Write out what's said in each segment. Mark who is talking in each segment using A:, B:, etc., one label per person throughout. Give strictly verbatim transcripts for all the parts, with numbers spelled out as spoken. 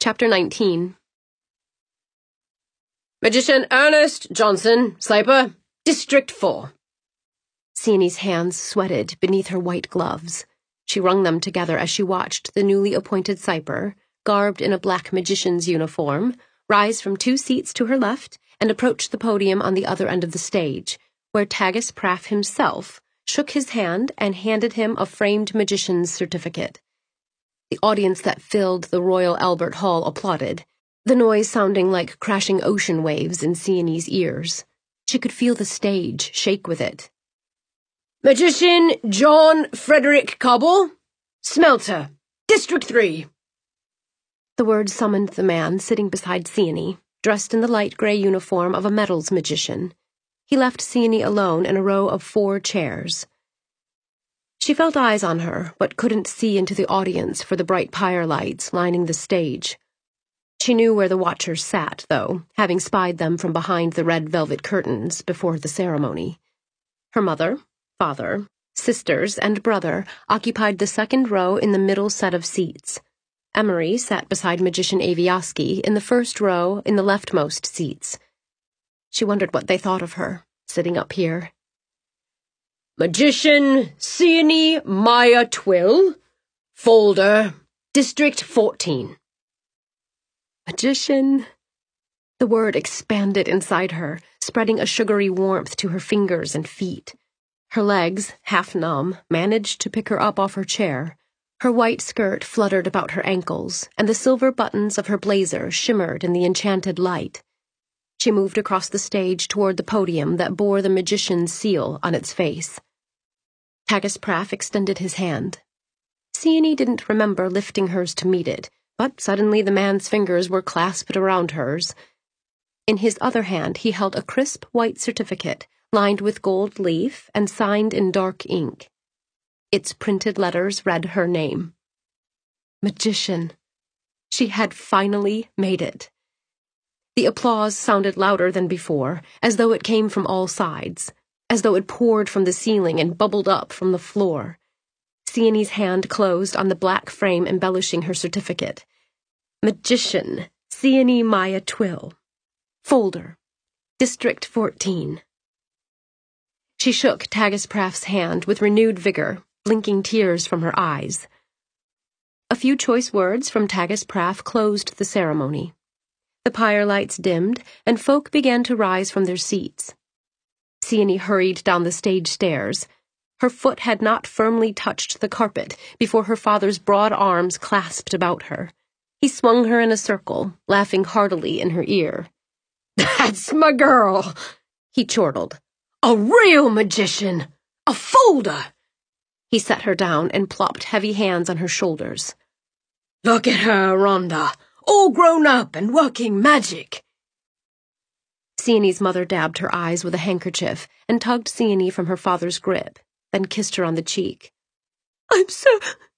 A: Chapter nineteen. Magician Ernest Johnson, Sniper, District four. Siennie's hands sweated beneath her white gloves. She wrung them together as she watched the newly appointed Sniper, garbed in a black magician's uniform, rise from two seats to her left and approach the podium on the other end of the stage, where Tagus Praff himself shook his hand and handed him a framed magician's certificate. The audience that filled the Royal Albert Hall applauded, the noise sounding like crashing ocean waves in Siennie's ears. She could feel the stage shake with it. Magician John Frederick Cobble, Smelter, District three. The words summoned the man sitting beside Siennie, dressed in the light gray uniform of a metals magician. He left Siennie alone in a row of four chairs. She felt eyes on her, but couldn't see into the audience for the bright pyre lights lining the stage. She knew where the watchers sat, though, having spied them from behind the red velvet curtains before the ceremony. Her mother, father, sisters, and brother occupied the second row in the middle set of seats. Emery sat beside Magician Avioski in the first row in the leftmost seats. She wondered what they thought of her, sitting up here. Magician Siennie Maya Twill, Folder, District fourteen. Magician. The word expanded inside her, spreading a sugary warmth to her fingers and feet. Her legs, half numb, managed to pick her up off her chair. Her white skirt fluttered about her ankles, and the silver buttons of her blazer shimmered in the enchanted light. She moved across the stage toward the podium that bore the magician's seal on its face. Tagus Praff extended his hand. Siennie didn't remember lifting hers to meet it, but suddenly the man's fingers were clasped around hers. In his other hand he held a crisp white certificate, lined with gold leaf and signed in dark ink. Its printed letters read her name. Magician. She had finally made it. The applause sounded louder than before, as though it came from all sides, as though it poured from the ceiling and bubbled up from the floor. Siennie's hand closed on the black frame embellishing her certificate. Magician, Siennie Maya Twill. Folder, District fourteen. She shook Tagus Praff's hand with renewed vigor, blinking tears from her eyes. A few choice words from Tagus Praff closed the ceremony. The pyre lights dimmed, and folk began to rise from their seats. Siennie hurried down the stage stairs. Her foot had not firmly touched the carpet before her father's broad arms clasped about her. He swung her in a circle, laughing heartily in her ear. "That's my girl," he chortled. "A real magician! A folder!" He set her down and plopped heavy hands on her shoulders. "Look at her, Rhonda, all grown up and working magic." Siennie's mother dabbed her eyes with a handkerchief and tugged Siennie from her father's grip, then kissed her on the cheek. "I'm so,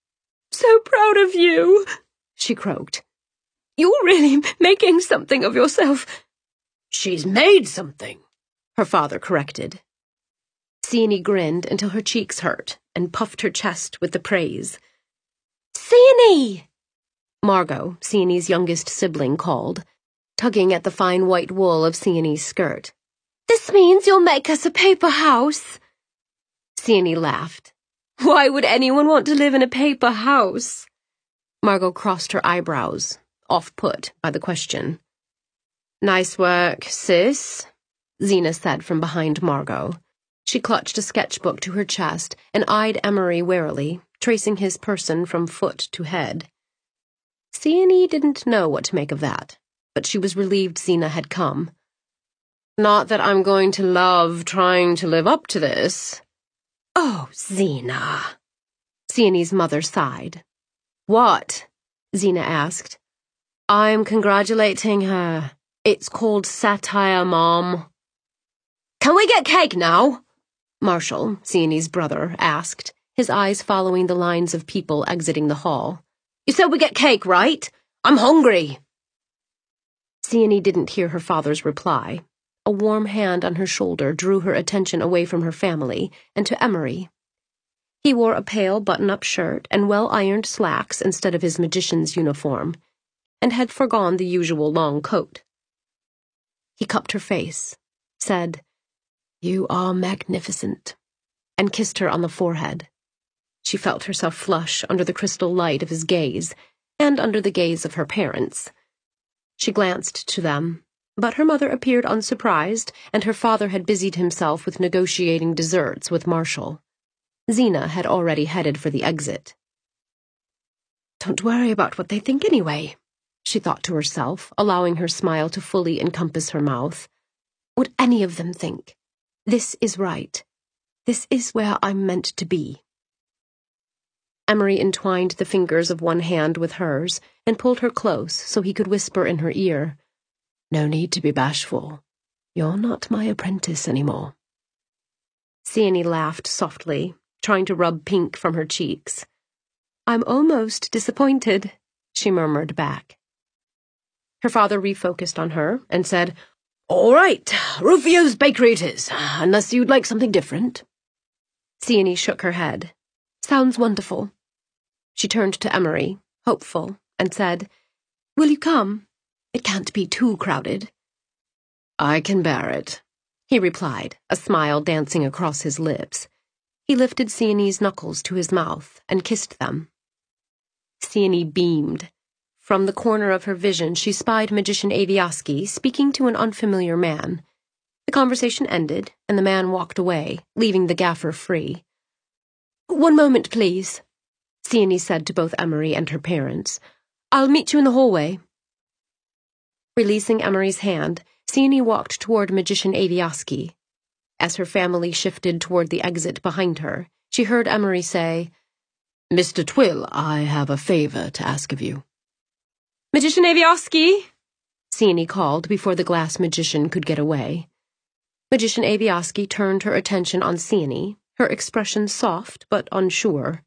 A: so proud of you," she croaked. "You're really making something of yourself." "She's made something," her father corrected. Siennie grinned until her cheeks hurt and puffed her chest with the praise. "Siennie!" Margot, Siennie's youngest sibling, called, tugging at the fine white wool of Siennie's skirt. "This means you'll make us a paper house." Siennie laughed. "Why would anyone want to live in a paper house?" Margot crossed her eyebrows, off-put by the question. "Nice work, sis," Zena said from behind Margot. She clutched a sketchbook to her chest and eyed Emery warily, tracing his person from foot to head. Siennie didn't know what to make of that, but she was relieved Zena had come. "Not that I'm going to love trying to live up to this." "Oh, Zena." Siennie's mother sighed. "What?" Zena asked. "I'm congratulating her. It's called satire, Mom." "Can we get cake now?" Marshall, Siennie's brother, asked, his eyes following the lines of people exiting the hall. "You said we get cake, right? I'm hungry." Siennie didn't hear her father's reply. A warm hand on her shoulder drew her attention away from her family and to Emery. He wore a pale button-up shirt and well-ironed slacks instead of his magician's uniform. and had forgone the usual long coat. He cupped her face, said, "You are magnificent," and kissed her on the forehead. She felt herself flush under the crystal light of his gaze, and under the gaze of her parents. She glanced to them, but her mother appeared unsurprised, and her father had busied himself with negotiating desserts with Marshall. Zeena had already headed for the exit. "Don't worry about what they think anyway," she thought to herself, allowing her smile to fully encompass her mouth. "What any of them think. This is right. This is where I'm meant to be." Emery entwined the fingers of one hand with hers and pulled her close so he could whisper in her ear, "No need to be bashful. You're not my apprentice anymore." Sienny laughed softly, trying to rub pink from her cheeks. "I'm almost disappointed," she murmured back. Her father refocused on her and said, "All right, Rufio's Bakery it is, unless you'd like something different." Sienny shook her head. "Sounds wonderful." She turned to Emery, hopeful, and said, "Will you come? It can't be too crowded." "I can bear it," he replied, a smile dancing across his lips. He lifted Sienny's knuckles to his mouth and kissed them. Sienny beamed. From the corner of her vision, she spied Magician Avioski speaking to an unfamiliar man. The conversation ended, and the man walked away, leaving the gaffer free. "One moment, please," Sienny said to both Emery and her parents. "I'll meet you in the hallway." Releasing Emery's hand, Sienny walked toward Magician Avioski. As her family shifted toward the exit behind her, she heard Emery say, "Mister Twill, I have a favor to ask of you." "Magician Avioski," Sienny called before the glass magician could get away. Magician Avioski turned her attention on Sienny, her expression soft but unsure.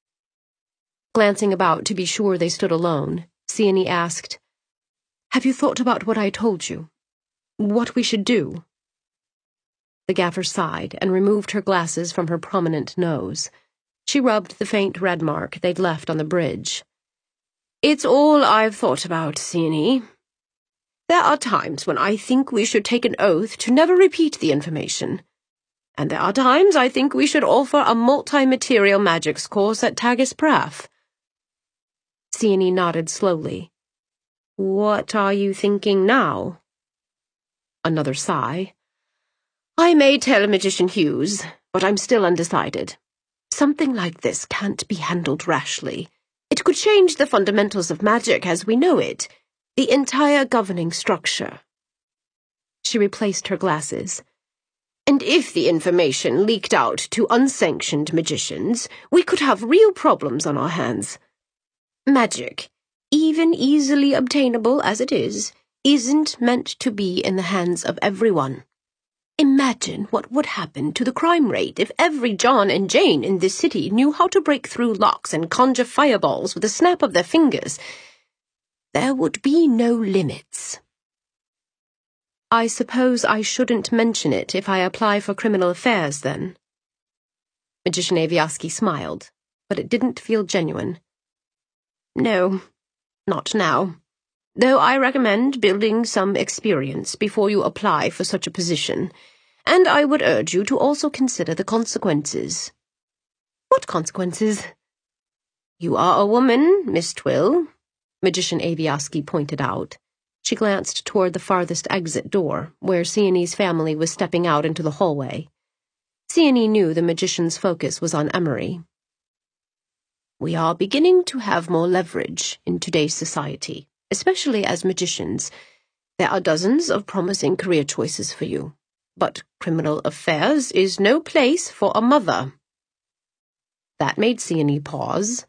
A: Glancing about to be sure they stood alone, Sienny asked, "Have you thought about what I told you? What we should do?" The gaffer sighed and removed her glasses from her prominent nose. She rubbed the faint red mark they'd left on the bridge. "It's all I've thought about, Sienny. There are times when I think we should take an oath to never repeat the information. And there are times I think we should offer a multi-material magics course at Tagus Praff." Sienny nodded slowly. "What are you thinking now?" Another sigh. "I may tell Magician Hughes, but I'm still undecided. Something like this can't be handled rashly. It could change the fundamentals of magic as we know it, the entire governing structure." She replaced her glasses. "And if the information leaked out to unsanctioned magicians, we could have real problems on our hands. Magic, even easily obtainable as it is, isn't meant to be in the hands of everyone. Imagine what would happen to the crime rate if every John and Jane in this city knew how to break through locks and conjure fireballs with a snap of their fingers. There would be no limits." "I suppose I shouldn't mention it if I apply for criminal affairs, then?" Magician Avioski smiled, but it didn't feel genuine. "No, not now. Though I recommend building some experience before you apply for such a position, and I would urge you to also consider the consequences." "What consequences?" "You are a woman, Miss Twill," Magician Avioski pointed out. She glanced toward the farthest exit door, where Sienny's family was stepping out into the hallway. Sienny knew the magician's focus was on Emery. "We are beginning to have more leverage in today's society. Especially as magicians. There are dozens of promising career choices for you, but criminal affairs is no place for a mother." That made Sienny pause.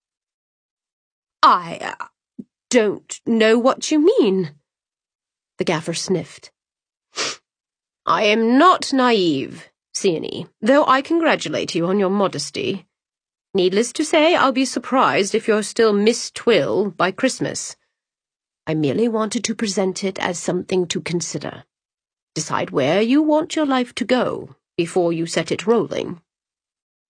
A: "I uh, don't know what you mean." The gaffer sniffed. "I am not naive, Sienny, though I congratulate you on your modesty. Needless to say, I'll be surprised if you're still Miss Twill by Christmas. I merely wanted to present it as something to consider. Decide where you want your life to go before you set it rolling."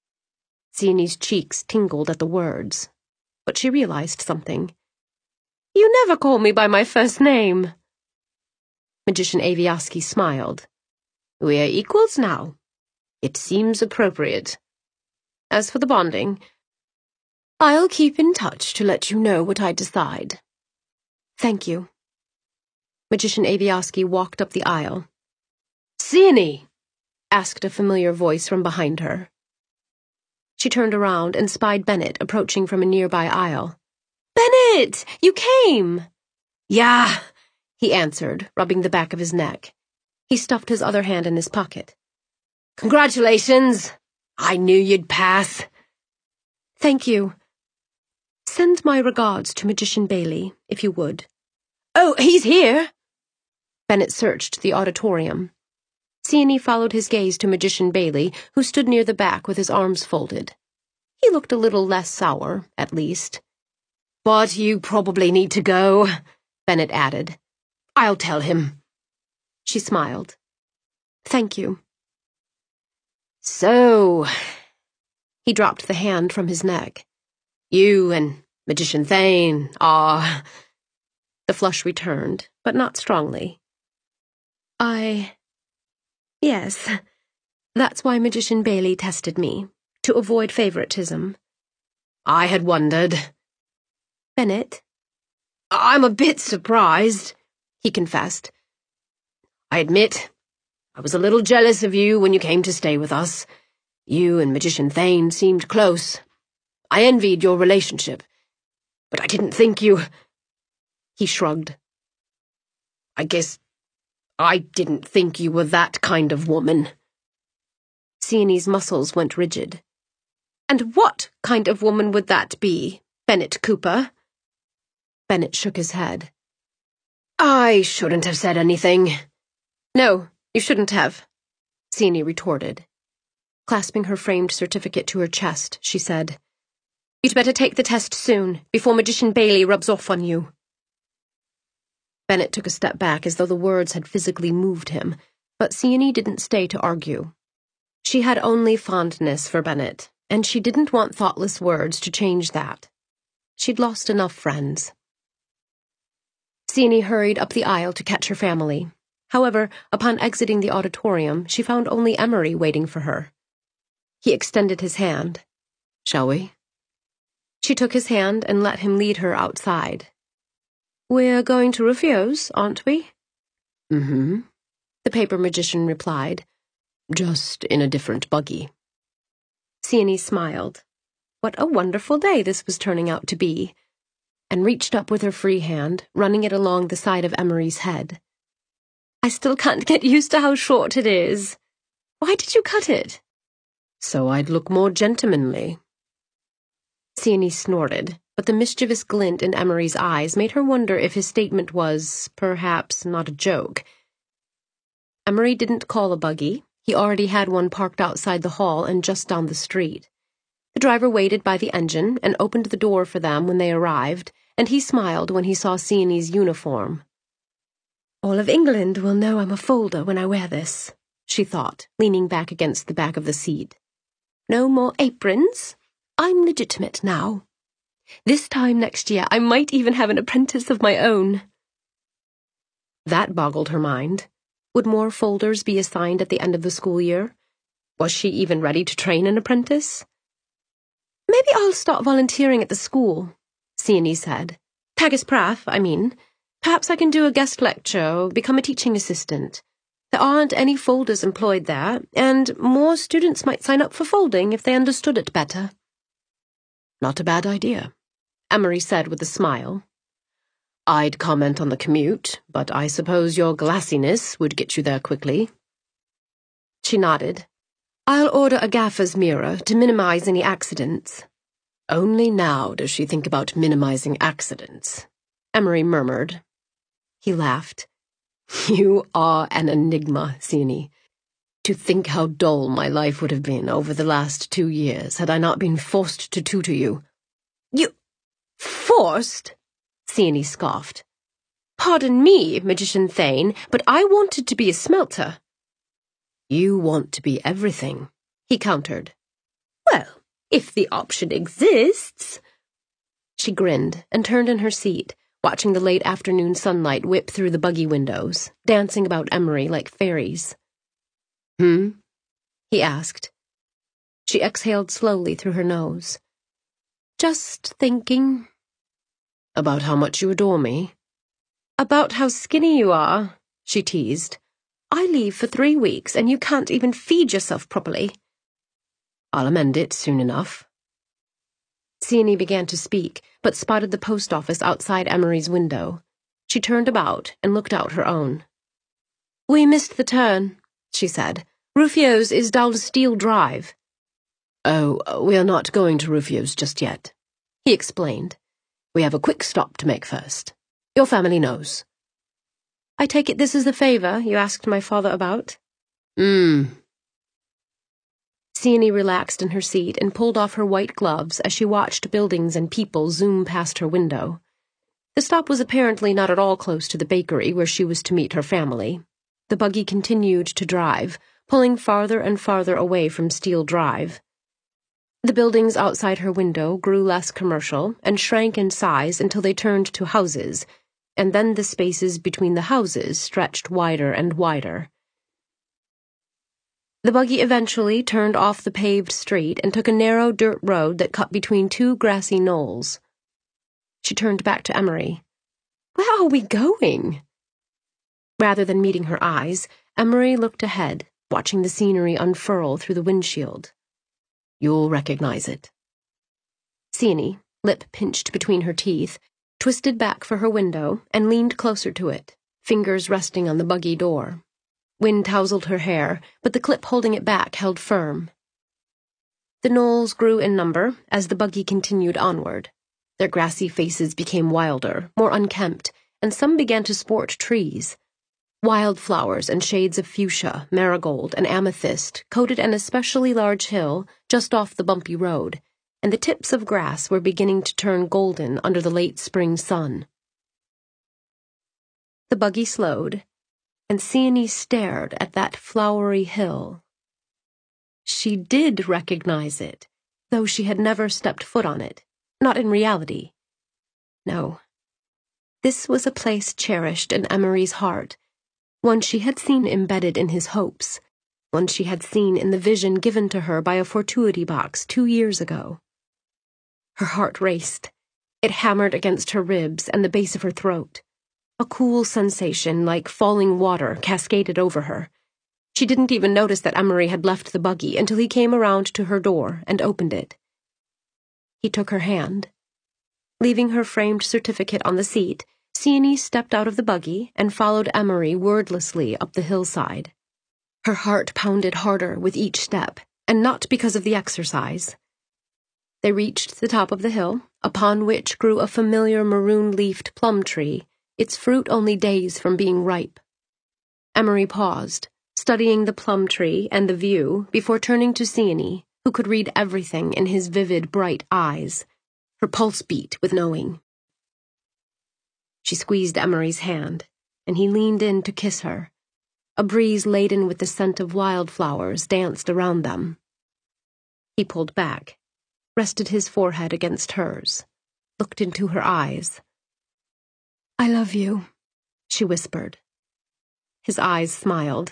A: Sienny's cheeks tingled at the words, but she realized something. You never call me by my first name. Magician Aviosky smiled. We are equals now. It seems appropriate. As for the bonding, I'll keep in touch to let you know what I decide. Thank you. Magician Aviosky walked up the aisle. Sienny! Asked a familiar voice from behind her. She turned around and spied Bennett approaching from a nearby aisle. Bennett! You came! Yeah, he answered, rubbing the back of his neck. He stuffed his other hand in his pocket. Congratulations! I knew you'd pass. Thank you. Send my regards to Magician Bailey, if you would. Oh, he's here! Bennett searched the auditorium. Sienny followed his gaze to Magician Bailey, who stood near the back with his arms folded. He looked a little less sour, at least. But you probably need to go, Bennett added. I'll tell him. She smiled. Thank you. So, he dropped the hand from his neck. You and Magician Thane are... The flush returned, but not strongly. I... Yes, that's why Magician Bailey tested me, to avoid favoritism. I had wondered. Bennett? I'm a bit surprised, he confessed. I admit, I was a little jealous of you when you came to stay with us. You and Magician Thane seemed close. I envied your relationship, but I didn't think you... He shrugged. I guess I didn't think you were that kind of woman. Sienny's muscles went rigid. And what kind of woman would that be, Bennett Cooper? Bennett shook his head. I shouldn't have said anything. No, you shouldn't have, Sienny retorted. Clasping her framed certificate to her chest, she said, You'd better take the test soon, before Magician Bailey rubs off on you. Bennett took a step back as though the words had physically moved him, but Sienny didn't stay to argue. She had only fondness for Bennett, and she didn't want thoughtless words to change that. She'd lost enough friends. Sienny hurried up the aisle to catch her family. However, upon exiting the auditorium, she found only Emery waiting for her. He extended his hand. Shall we? She took his hand and let him lead her outside. We're going to Rufio's, aren't we? Mm-hmm, the paper magician replied, just in a different buggy. Sienny smiled. What a wonderful day this was turning out to be, and reached up with her free hand, running it along the side of Emery's head. I still can't get used to how short it is. Why did you cut it? So I'd look more gentlemanly. Sienny snorted, but the mischievous glint in Emery's eyes made her wonder if his statement was, perhaps, not a joke. Emery didn't call a buggy. He already had one parked outside the hall and just down the street. The driver waited by the engine and opened the door for them when they arrived, and he smiled when he saw Sienny's uniform. All of England will know I'm a folder when I wear this, she thought, leaning back against the back of the seat. No more aprons. I'm legitimate now. This time next year, I might even have an apprentice of my own. That boggled her mind. Would more folders be assigned at the end of the school year? Was she even ready to train an apprentice? Maybe I'll start volunteering at the school, Sienny said. Tagus Prath, I mean. Perhaps I can do a guest lecture or become a teaching assistant. There aren't any folders employed there, and more students might sign up for folding if they understood it better. Not a bad idea, Emery said with a smile. I'd comment on the commute, but I suppose your glassiness would get you there quickly. She nodded. I'll order a gaffer's mirror to minimize any accidents. Only now does she think about minimizing accidents, Emery murmured. He laughed. You are an enigma, Sienny. To think how dull my life would have been over the last two years had I not been forced to tutor you. You... forced? Sienny scoffed. Pardon me, Magician Thane, but I wanted to be a smelter. You want to be everything, he countered. Well, if the option exists. She grinned and turned in her seat, watching the late afternoon sunlight whip through the buggy windows, dancing about Emery like fairies. "Hmm?" he asked. She exhaled slowly through her nose. "Just thinking." "About how much you adore me?" "About how skinny you are," she teased. "I leave for three weeks and you can't even feed yourself properly." "I'll amend it soon enough." Sienny began to speak, but spotted the post office outside Emery's window. She turned about and looked out her own. "We missed the turn," she said. "Rufio's is down Steel Drive." "Oh, we are not going to Rufio's just yet," he explained. "We have a quick stop to make first. Your family knows." "I take it this is the favor you asked my father about?" Hmm. Sienny relaxed in her seat and pulled off her white gloves as she watched buildings and people zoom past her window. The stop was apparently not at all close to the bakery where she was to meet her family. The buggy continued to drive, pulling farther and farther away from Steel Drive. The buildings outside her window grew less commercial and shrank in size until they turned to houses, and then the spaces between the houses stretched wider and wider. The buggy eventually turned off the paved street and took a narrow dirt road that cut between two grassy knolls. She turned back to Emery. "Where are we going?" Rather than meeting her eyes, Emery looked ahead, watching the scenery unfurl through the windshield. "You'll recognize it." Sienny, lip pinched between her teeth, twisted back for her window and leaned closer to it, fingers resting on the buggy door. Wind tousled her hair, but the clip holding it back held firm. The knolls grew in number as the buggy continued onward. Their grassy faces became wilder, more unkempt, and some began to sport trees. Wildflowers and shades of fuchsia, marigold, and amethyst coated an especially large hill just off the bumpy road, and the tips of grass were beginning to turn golden under the late spring sun. The buggy slowed, and Sienny stared at that flowery hill. She did recognize it, though she had never stepped foot on it, not in reality. No. This was a place cherished in Emery's heart, one she had seen embedded in his hopes, one she had seen in the vision given to her by a fortuity box two years ago. Her heart raced. It hammered against her ribs and the base of her throat. A cool sensation like falling water cascaded over her. She didn't even notice that Emery had left the buggy until he came around to her door and opened it. He took her hand. Leaving her framed certificate on the seat, Sienny stepped out of the buggy and followed Emery wordlessly up the hillside. Her heart pounded harder with each step, and not because of the exercise. They reached the top of the hill, upon which grew a familiar maroon-leafed plum tree, its fruit only days from being ripe. Emery paused, studying the plum tree and the view before turning to Sienny, who could read everything in his vivid, bright eyes. Her pulse beat with knowing. She squeezed Emery's hand, and he leaned in to kiss her. A breeze laden with the scent of wildflowers danced around them. He pulled back, rested his forehead against hers, looked into her eyes. "I love you," she whispered. His eyes smiled.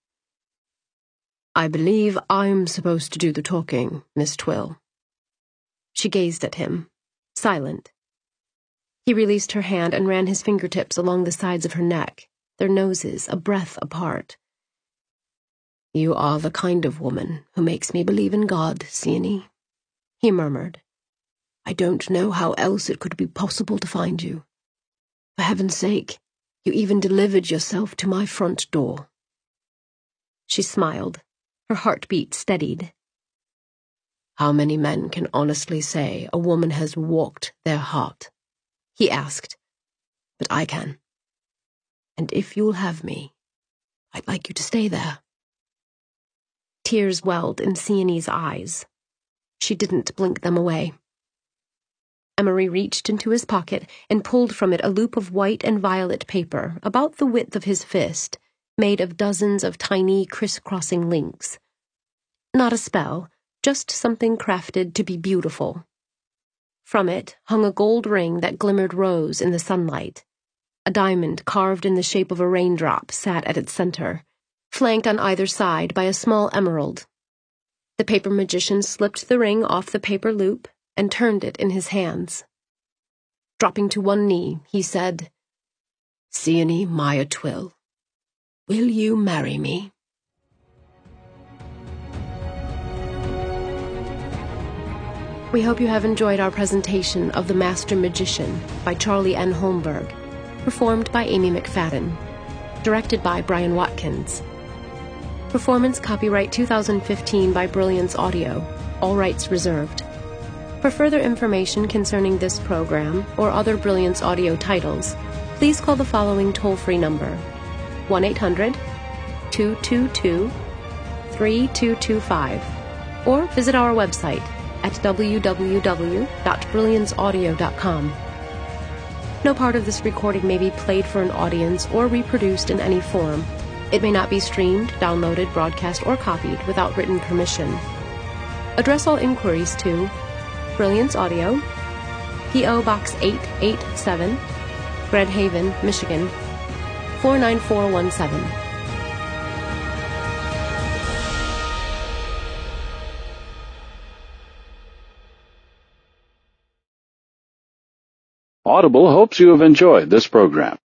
A: "I believe I'm supposed to do the talking, Miss Twill." She gazed at him, silent. He released her hand and ran his fingertips along the sides of her neck, their noses a breath apart. "You are the kind of woman who makes me believe in God, Sienny," he murmured. "I don't know how else it could be possible to find you. For heaven's sake, you even delivered yourself to my front door." She smiled. Her heartbeat steadied. "How many men can honestly say a woman has walked their heart?" he asked. "But I can. And if you'll have me, I'd like you to stay there." Tears welled in Sienny's eyes. She didn't blink them away. Emery reached into his pocket and pulled from it a loop of white and violet paper about the width of his fist, made of dozens of tiny crisscrossing links. Not a spell, just something crafted to be beautiful. From it hung a gold ring that glimmered rose in the sunlight. A diamond carved in the shape of a raindrop sat at its center, flanked on either side by a small emerald. The paper magician slipped the ring off the paper loop and turned it in his hands. Dropping to one knee, he said, "Sione Maya Twill, will you marry me?" We hope you have enjoyed our presentation of The Master Magician by Charlie N. Holmberg, performed by Amy McFadden, directed by Brian Watkins. Performance copyright two thousand fifteen by Brilliance Audio, all rights reserved. For further information concerning this program or other Brilliance Audio titles, please call the following toll-free number, one eight hundred, two two two, three two two five, or visit our website at w w w dot brilliance audio dot com. No part of this recording may be played for an audience or reproduced in any form. It may not be streamed, downloaded, broadcast, or copied without written permission. Address all inquiries to Brilliance Audio, P O Box eight eight seven, Grand Haven, Michigan, four nine four one seven.
B: Audible hopes you have enjoyed this program.